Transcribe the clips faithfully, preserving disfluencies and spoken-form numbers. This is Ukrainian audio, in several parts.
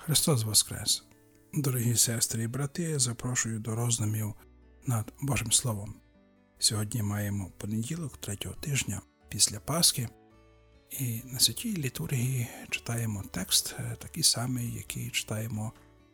Христос Воскрес! Дорогі сестри і брати, запрошую до роздумів над Божим Словом. Сьогодні маємо понеділок третього тижня після Пасхи, і на святій літургії читаємо текст такий самий, який читаємо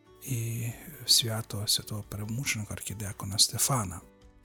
і в свято святого перемученика архідіакона Стефана.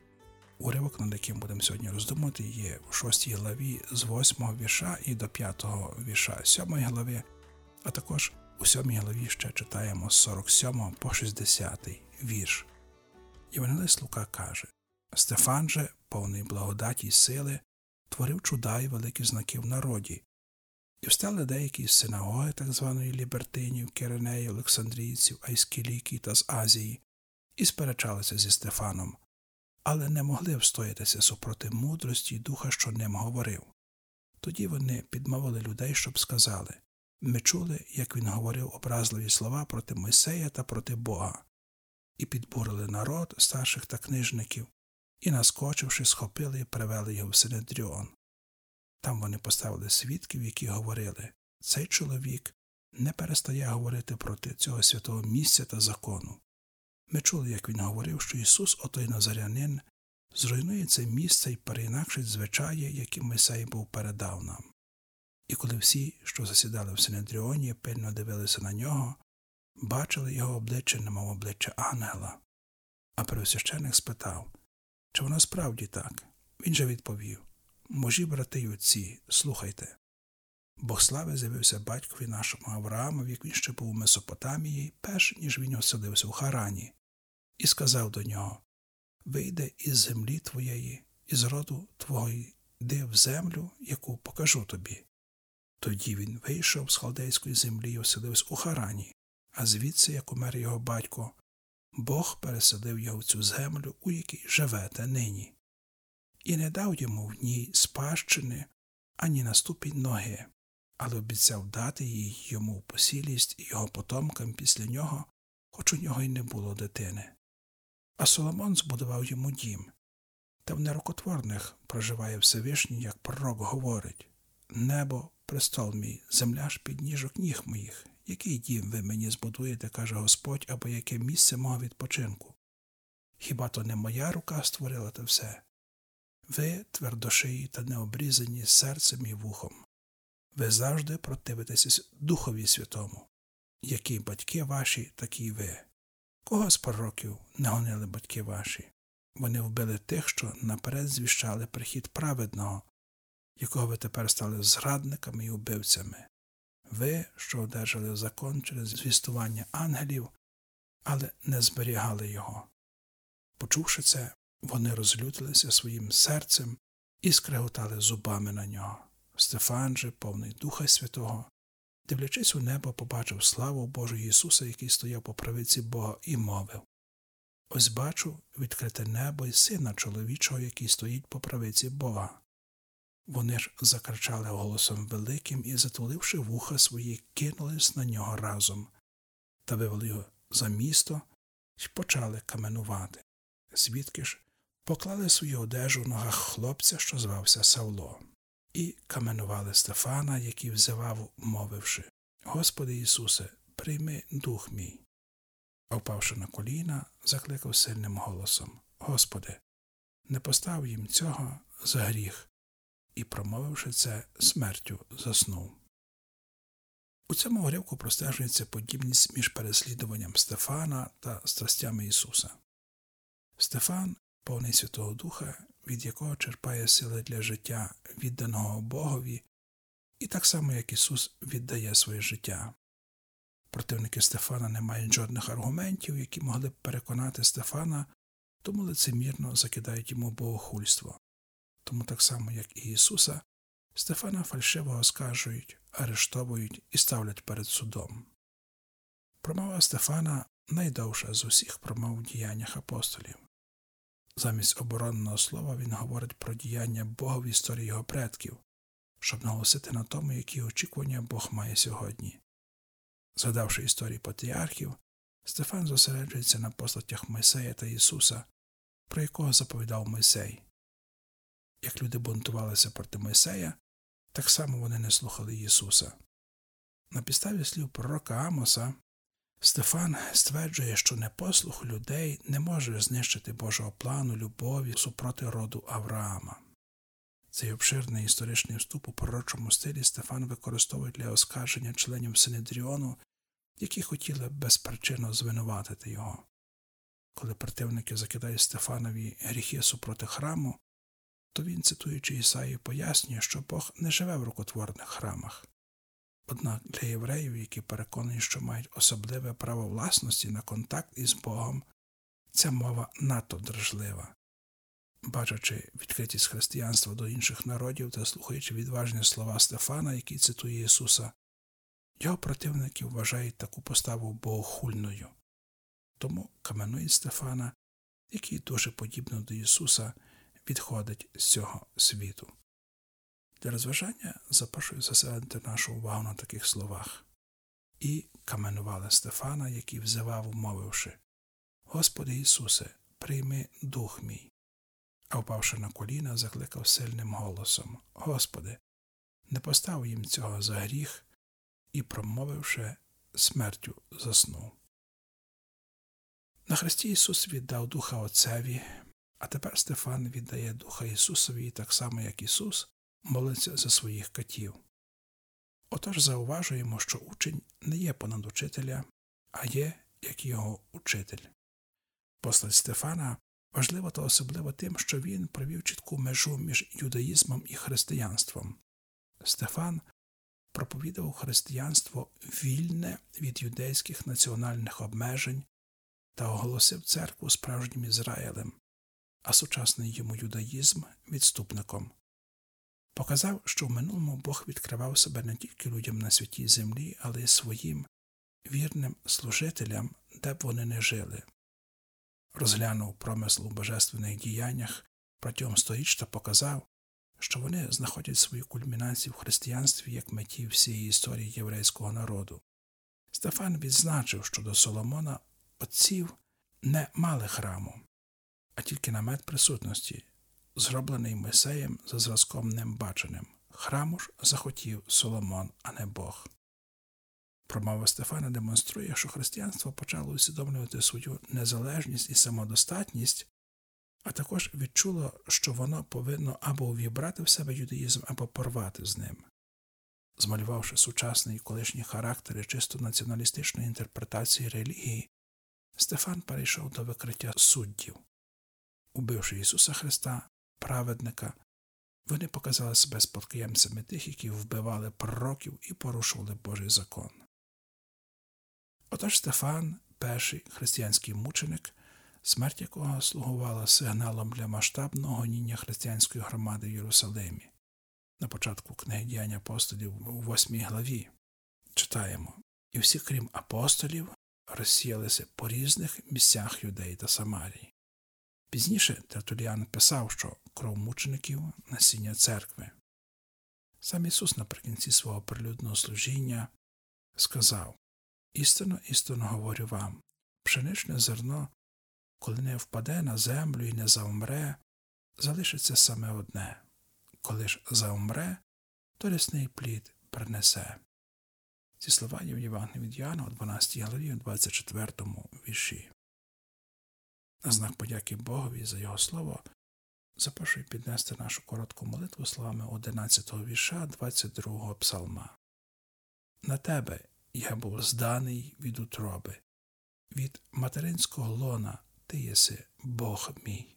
Уривок, над яким будемо сьогодні роздумувати, є у шостій главі з восьмого вірша і до п'ятого вірша сьомої глави, а також у сьомій главі ще читаємо з сорок сьомого по шістдесятий вірш. Євангелист Лука каже: «Стефан же, повний благодаті й сили, творив чуда й великі знаки в народі. І встали деякі з синагоги так званої лібертинів, киринеїв, олександрійців, айскіліки та з Азії, і сперечалися зі Стефаном, але не могли встоятися супроти мудрості й духа, що ним говорив. Тоді вони підмовили людей, щоб сказали: ми чули, як він говорив образливі слова проти Мойсея та проти Бога. І підбурили народ, старших та книжників, і, наскочивши, схопили і привели його в Синедріон. Там вони поставили свідків, які говорили: цей чоловік не перестає говорити проти цього святого місця та закону. Ми чули, як він говорив, що Ісус, отой Назарянин, зруйнує це місце і переінакшить звичаї, які Мойсей був передав нам. І коли всі, що засідали в Синедріоні, пильно дивилися на нього, бачили його обличчя, немов обличчя ангела. А первосвященик спитав: чи воно справді так? Він же відповів: мужі, брати й отці, слухайте. Бог слави з'явився батькові нашому Авраамові, як він ще був у Месопотамії, перш ніж він оселився у Харані, і сказав до нього: вийди із землі твоєї, із роду твого, йди в землю, яку покажу тобі. Тоді він вийшов з халдейської землі і оселився у Харані, а звідси, як умер його батько, Бог переселив його в цю землю, у якій живете нині. І не дав йому в ній спадщини ані на ступінь ноги, але обіцяв дати їй йому в посілість і його потомкам після нього, хоч у нього й не було дитини. А Соломон збудував йому дім. Та в нерукотворних проживає Всевишній, як пророк говорить: небо – престол мій, земля ж підніжок ніг моїх. Який дім ви мені збудуєте, каже Господь, або яке місце мого відпочинку? Хіба то не моя рука створила те все? Ви твердошиї та необрізані серцем і вухом. Ви завжди противитеся Духові Святому. Які батьки ваші, такі й ви. Кого з пророків не гонили батьки ваші? Вони вбили тих, що наперед звіщали прихід праведного, якого ви тепер стали зрадниками і убивцями. Ви, що одержали закон через звістування ангелів, але не зберігали його. Почувши це, вони розлютилися своїм серцем і скреготали зубами на нього. Стефан же, повний Духа Святого, дивлячись у небо, побачив славу Божу Ісуса, який стояв по правиці Бога, і мовив: ось бачу відкрите небо і Сина чоловічого, який стоїть по правиці Бога. Вони ж закричали голосом великим і, затуливши вуха свої, кинулись на нього разом, та вивели його за місто й почали каменувати. Свідки ж поклали свою одежу в ногах хлопця, що звався Савло, і каменували Стефана, який взивав, мовивши: Господи Ісусе, прийми дух мій. А впавши на коліна, закликав сильним голосом: Господи, не постав їм цього за гріх. І, промовивши це, смертю заснув. У цьому уривку простежується подібність між переслідуванням Стефана та страстями Ісуса. Стефан, повний Святого Духа, від якого черпає сили для життя, відданого Богові, і так само, як Ісус віддає своє життя. Противники Стефана не мають жодних аргументів, які могли б переконати Стефана, тому лицемірно закидають йому богохульство. Тому так само, як і Ісуса, Стефана фальшиво оскаржують, арештовують і ставлять перед судом. Промова Стефана найдовша з усіх промов в діяннях апостолів. Замість оборонного слова він говорить про діяння Бога в історії його предків, щоб наголосити на тому, які очікування Бог має сьогодні. Згадавши історії патріархів, Стефан зосереджується на постатях Мойсея та Ісуса, про якого заповідав Мойсей. Як люди бунтувалися проти Мойсея, так само вони не слухали Ісуса. На підставі слів пророка Амоса Стефан стверджує, що непослух людей не може знищити Божого плану любові супроти роду Авраама. Цей обширний історичний вступ у пророчому стилі Стефан використовує для оскарження членів Синедріону, які хотіли безпричинно звинуватити його. Коли противники закидають Стефанові гріхи супроти храму, то він, цитуючи Ісаїю, пояснює, що Бог не живе в рукотворних храмах. Однак для євреїв, які переконані, що мають особливе право власності на контакт із Богом, ця мова надто дражлива. Бачачи відкритість християнства до інших народів та слухаючи відважні слова Стефана, який цитує Ісуса, його противники вважають таку поставу богохульною. Тому каменують Стефана, який дуже подібно до Ісуса відходить з цього світу. Для розважання запрошую зосередити нашу увагу на таких словах. І каменували Стефана, який взивав, мовивши: «Господи Ісусе, прийми дух мій». А впавши на коліна, закликав сильним голосом: «Господи, не постав їм цього за гріх», і, промовивши, смертю заснув. На хресті Ісус віддав Духа Отцеві, а тепер Стефан віддає Духа Ісусові і так само, як Ісус, молиться за своїх катів. Отож зауважуємо, що учень не є понад учителя, а є як його учитель. Постать Стефана важлива та особливо тим, що він провів чітку межу між юдаїзмом і християнством. Стефан проповідував християнство вільне від юдейських національних обмежень та оголосив церкву справжнім Ізраїлем, а сучасний йому юдаїзм – відступником. Показав, що в минулому Бог відкривав себе не тільки людям на святій землі, але й своїм вірним служителям, де б вони не жили. Розглянув промисел у божественних діяннях протягом сторіч та показав, що вони знаходять свою кульмінацію в християнстві як меті всієї історії єврейського народу. Стефан відзначив, що до Соломона отців не мали храму, а тільки намет присутності, зроблений Мойсеєм за зразком ним баченим. Храму ж захотів Соломон, а не Бог. Промова Стефана демонструє, що християнство почало усвідомлювати свою незалежність і самодостатність, а також відчуло, що воно повинно або увібрати в себе юдаїзм, або порвати з ним. Змалювавши сучасний і колишній характери чисто націоналістичної інтерпретації релігії, Стефан перейшов до викриття суддів. Убивши Ісуса Христа, праведника, вони показали себе спадкоємцями тих, які вбивали пророків і порушували Божий закон. Отож Стефан – перший християнський мученик, смерть якого слугувала сигналом для масштабного гоніння християнської громади в Єрусалимі. На початку книги «Діянь апостолів» у восьмій главі читаємо: «І всі, крім апостолів, розсіялися по різних місцях Юдеї та Самарії». Пізніше Тертуліан писав, що кров мучеників – насіння церкви. Сам Ісус наприкінці свого прилюдного служіння сказав: «Істинно, істинно говорю вам, пшеничне зерно, коли не впаде на землю і не заумре, залишиться саме одне. Коли ж заумре, то рясний плід принесе». Ці слова є в Євангелії від Йоанна у дванадцятій главі, у двадцять четвертому вірші. На знак подяки Богові за Його слово запрошую піднести нашу коротку молитву словами одинадцятого вірша двадцять другого псалма. «На Тебе я був зданий від утроби, від материнського лона Ти єси Бог мій».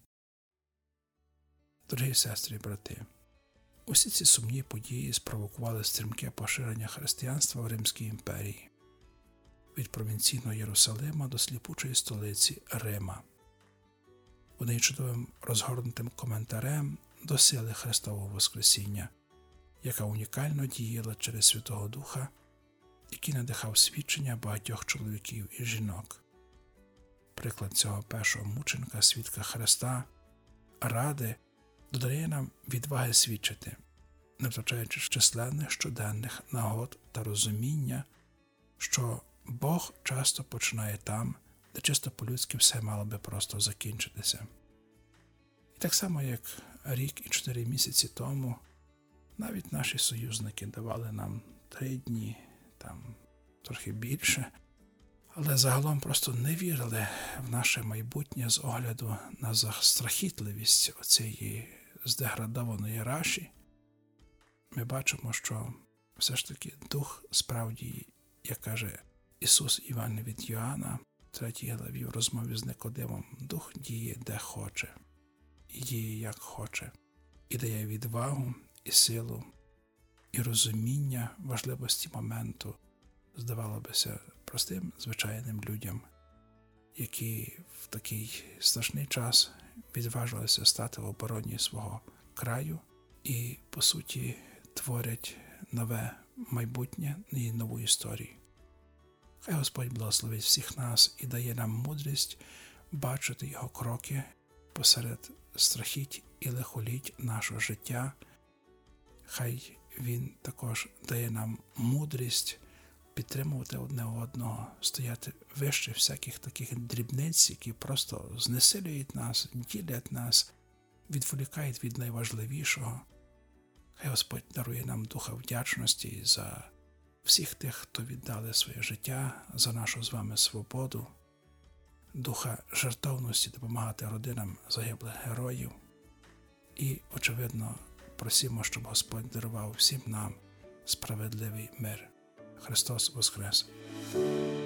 Дорогі сестри і брати, усі ці сумні події спровокували стрімке поширення християнства в Римській імперії, від провінційного Єрусалима до сліпучої столиці Рима. Вони чудовим розгорнутим коментарем до сили Христового Воскресіння, яка унікально діяла через Святого Духа, який надихав свідчення багатьох чоловіків і жінок. Приклад цього першого мученика, свідка Христа, ради, додає нам відваги свідчити, не втрачаючи численних щоденних нагод та розуміння, що Бог часто починає там, де чисто по-людськи все мало би просто закінчитися. І так само, як рік і чотири місяці тому, навіть наші союзники давали нам три дні, там трохи більше, але загалом просто не вірили в наше майбутнє з огляду на страхітливість оцієї здеградованої раші. Ми бачимо, що все ж таки Дух справді, як каже Ісус Іван від Йоанна, в третій главі в розмові з Никодимом, Дух діє де хоче, і діє як хоче, і дає відвагу, і силу, і розуміння важливості моменту, здавало бися, простим, звичайним людям, які в такий страшний час відважилися стати в обороні свого краю і, по суті, творять нове майбутнє і нову історію. Хай Господь благословить всіх нас і дає нам мудрість бачити Його кроки посеред страхіть і лихоліть нашого життя. Хай Він також дає нам мудрість підтримувати одне одного, стояти вище всяких таких дрібниць, які просто знесилюють нас, ділять нас, відволікають від найважливішого. Хай Господь дарує нам духа вдячності за всіх тих, хто віддали своє життя, за нашу з вами свободу, духа жертовності допомагати родинам загиблих героїв. І, очевидно, просимо, щоб Господь дарував всім нам справедливий мир. Христос Воскрес!